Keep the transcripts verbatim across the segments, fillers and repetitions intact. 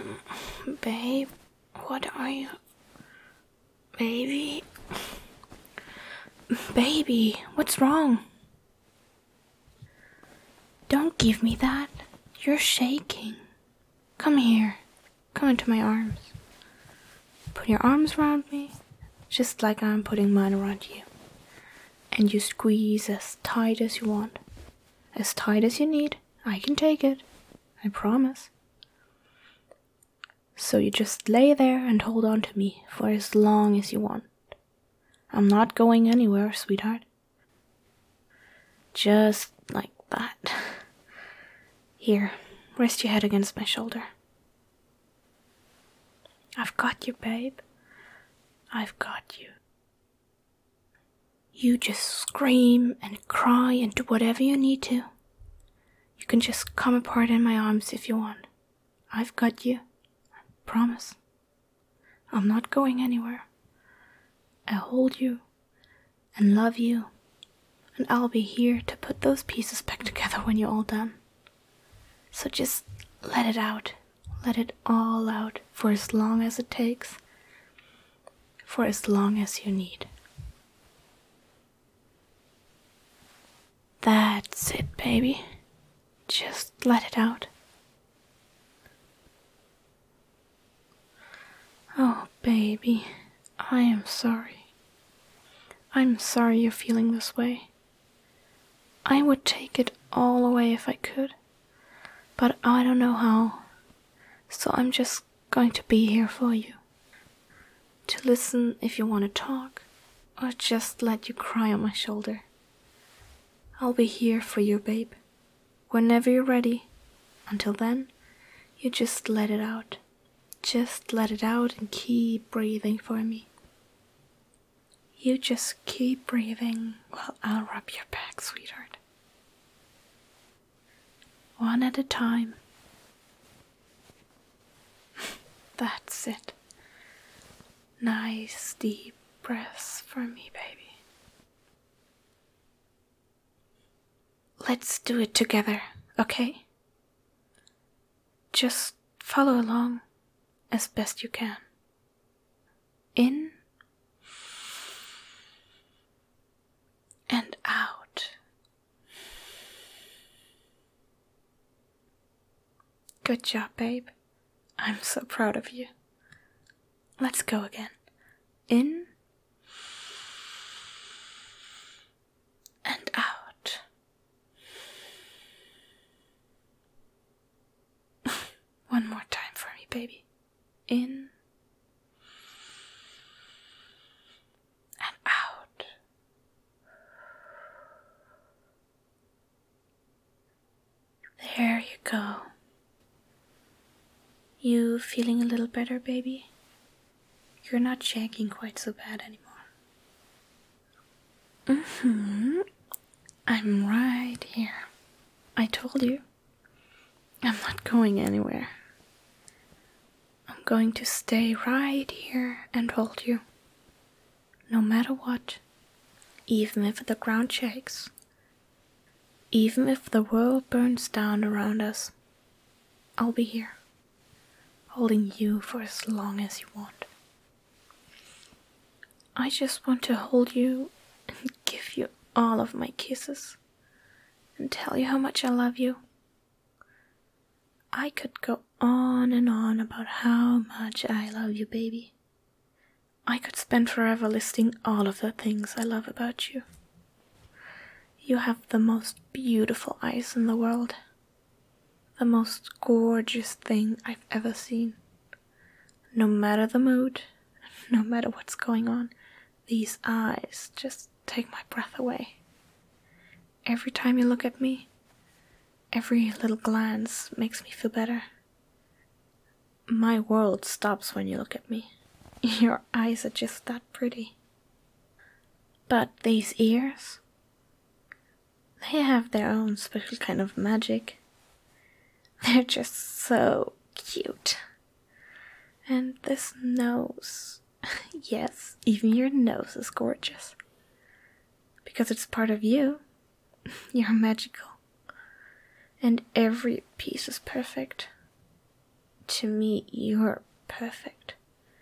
Babe, what are you? Baby? Baby, what's wrong? Don't give me that. You're shaking. Come here. Come into my arms. Put your arms around me, just like I'm putting mine around you. And you squeeze as tight as you want. As tight as you need. I can take it. I promise. So you just lay there and hold on to me for as long as you want. I'm not going anywhere, sweetheart. Just like that. Here, rest your head against my shoulder. I've got you, babe. I've got you. You just scream and cry and do whatever you need to. You can just come apart in my arms if you want. I've got you. I promise. I'm not going anywhere. I hold you and love you, and I'll be here to put those pieces back together when you're all done. So just let it out. Let it all out for as long as it takes. For as long as you need. That's it, baby. Just let it out. Oh, baby, I am sorry. I'm sorry you're feeling this way. I would take it all away if I could, but I don't know how. So I'm just going to be here for you. To listen if you want to talk, or just let you cry on my shoulder. I'll be here for you, babe. Whenever you're ready. Until then, you just let it out. Just let it out and keep breathing for me. You just keep breathing while I'll rub your back, sweetheart. One at a time. That's it. Nice deep breaths for me, baby. Let's do it together, okay? Just follow along as best you can. In and out. Good job, babe. I'm so proud of you. Let's go again. In and out. One more time for me, baby. In and out. There you go. You feeling a little better, baby? You're not shaking quite so bad anymore. Mm-hmm. I'm right here. I told you. I'm not going anywhere. I'm going to stay right here and hold you. No matter what. Even if the ground shakes. Even if the world burns down around us. I'll be here. Holding you for as long as you want. I just want to hold you and give you all of my kisses and tell you how much I love you. I could go on and on about how much I love you, baby. I could spend forever listing all of the things I love about you. You have the most beautiful eyes in the world. The most gorgeous thing I've ever seen. No matter the mood, no matter what's going on, these eyes just take my breath away. Every time you look at me, every little glance makes me feel better. My world stops when you look at me. Your eyes are just that pretty. But these ears, they have their own special kind of magic. They're just so cute. And this nose, yes, even your nose is gorgeous. Because it's part of you. You're magical. And every piece is perfect. To me, you're perfect.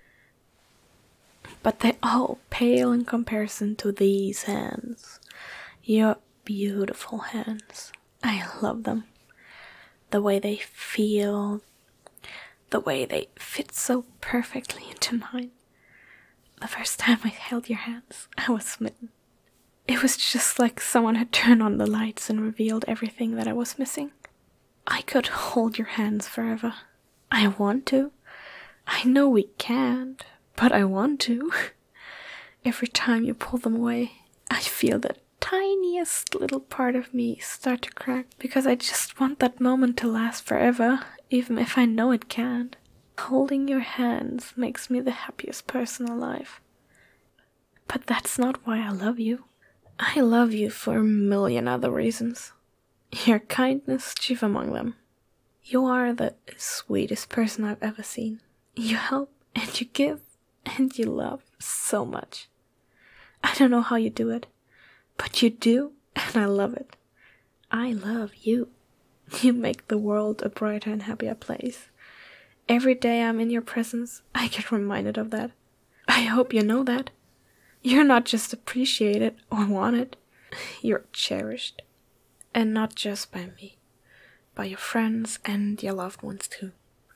But they all pale in comparison to these hands. Your beautiful hands. I love them. The way they feel, the way they fit so perfectly into mine. The first time I held your hands, I was smitten. It was just like someone had turned on the lights and revealed everything that I was missing. I could hold your hands forever. I want to. I know we can't, but I want to. Every time you pull them away, I feel the tiniest little part of me start to crack because I just want that moment to last forever, even if I know it can't. Holding your hands makes me the happiest person alive. But that's not why I love you. I love you for a million other reasons. Your kindness chief among them. You are the sweetest person I've ever seen. You help and you give and you love so much. I don't know how you do it, but you do, and I love it. I love you. You make the world a brighter and happier place. Every day I'm in your presence, I get reminded of that. I hope you know that. You're not just appreciated or wanted, you're cherished. And not just by me, by your friends and your loved ones too.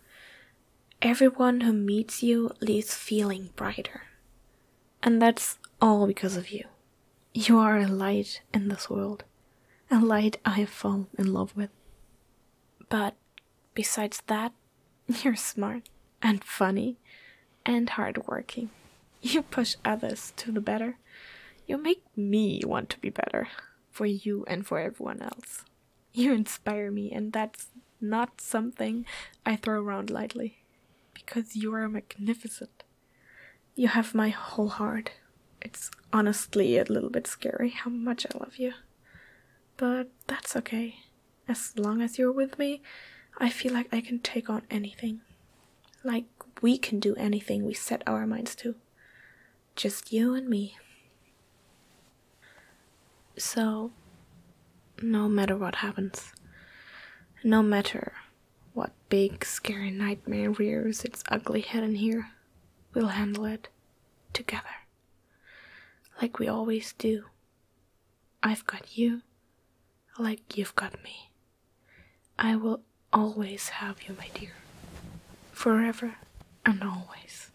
Everyone who meets you leaves feeling brighter. And that's all because of you. You are a light in this world. A light I have fallen in love with. But besides that, you're smart and funny and hardworking. You push others to the better. You make me want to be better for you and for everyone else. You inspire me, and that's not something I throw around lightly, because you are magnificent. You have my whole heart. It's honestly a little bit scary how much I love you. But that's okay. As long as you're with me, I feel like I can take on anything. Like we can do anything we set our minds to. Just you and me. So, no matter what happens, no matter what big scary nightmare rears its ugly head in here, we'll handle it together. Like we always do. I've got you, like you've got me. I will always have you, my dear. Forever and always.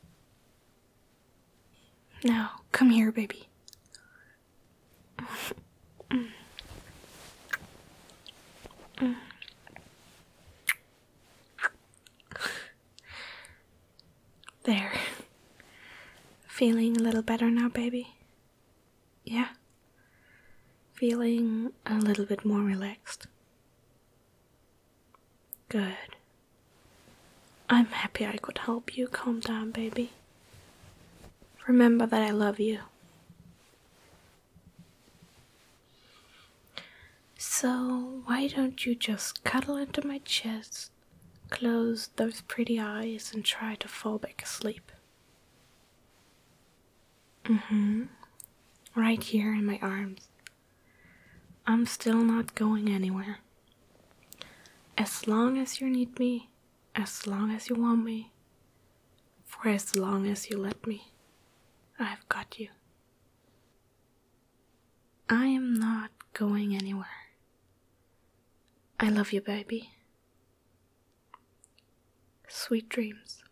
Now, come here, baby. mm. Mm. There. Feeling a little better now, baby? Yeah? Feeling a little bit more relaxed? Good. I'm happy I could help you calm down, baby. Remember that I love you. So, why don't you just cuddle into my chest, close those pretty eyes, and try to fall back asleep? Mm-hmm. Right here in my arms. I'm still not going anywhere. As long as you need me, as long as you want me, for as long as you let me, I've got you. I am not going anywhere. I love you, baby. Sweet dreams.